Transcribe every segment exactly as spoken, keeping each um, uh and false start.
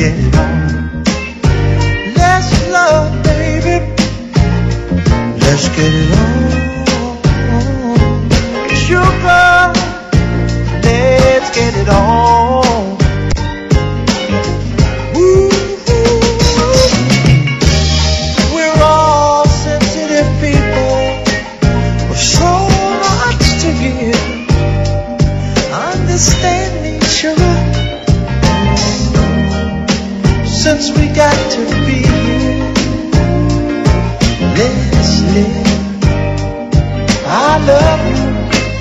get it on. Let's love, baby. Let's get it on. Sugar, let's get it on. Ooh, we're all sensitive people with so much to give. Understand each other since we got to be here. Let's live. I love you.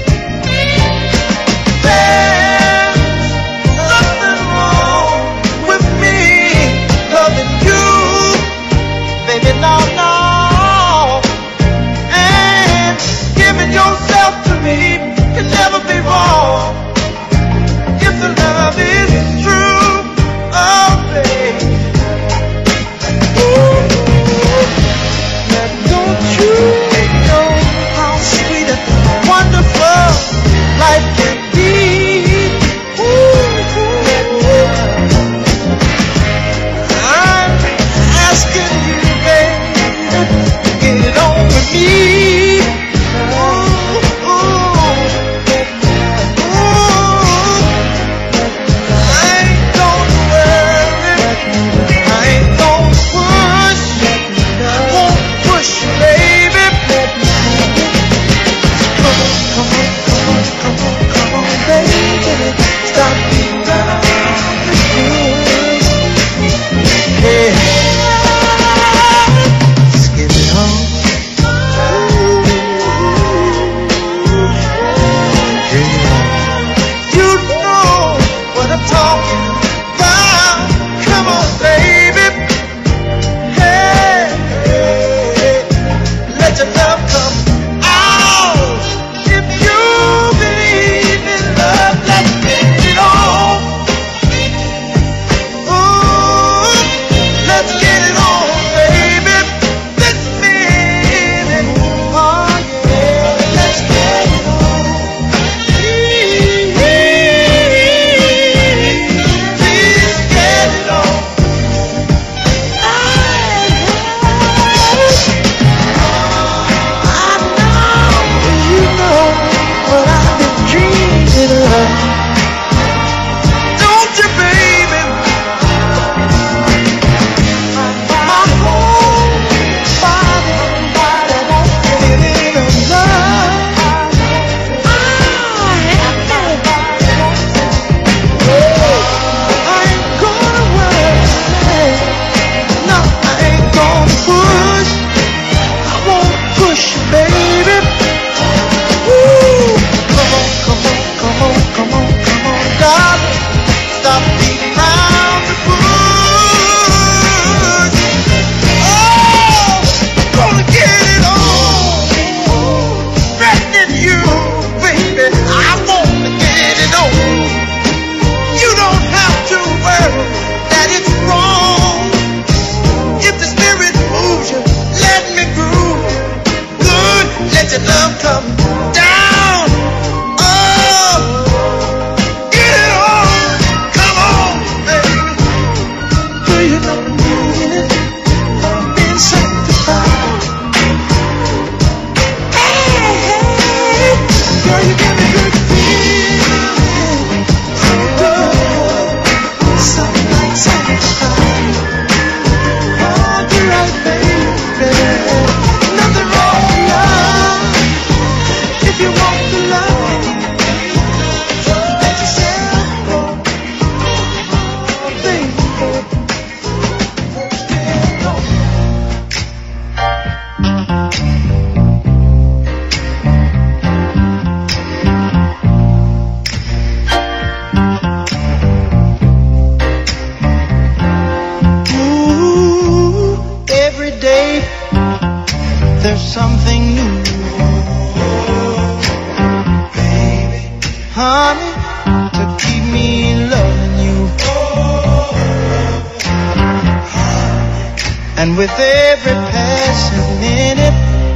And with every passing minute,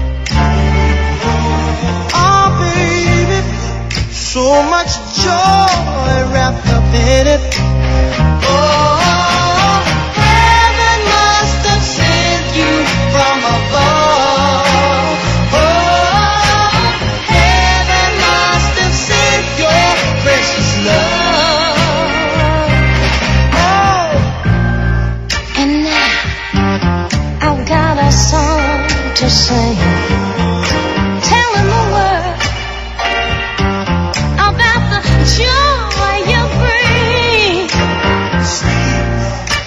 oh baby, so much joy wrapped up in it. Oh,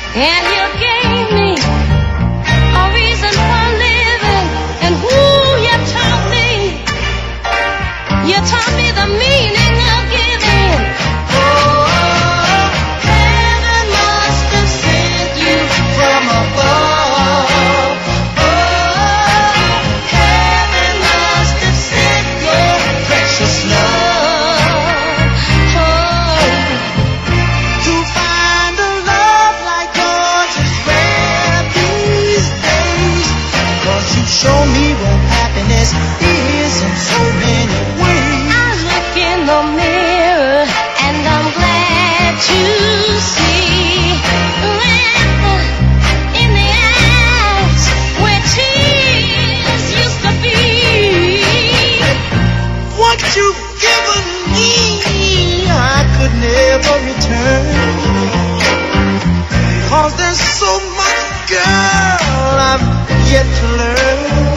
and you gave me a reason for living. And who you taught me, you taught me the meaning of giving. Oh, heaven must have sent you from above. Oh, heaven must have sent your precious love. Oh, to find a love like yours is rare these days. 'Cause you show me what happiness is in so many ways. I look in the mirror and I'm glad to see laughter in the eyes where tears used to be. What you've given me, I could never return. 'Cause there's so much, girl, I've yet to learn.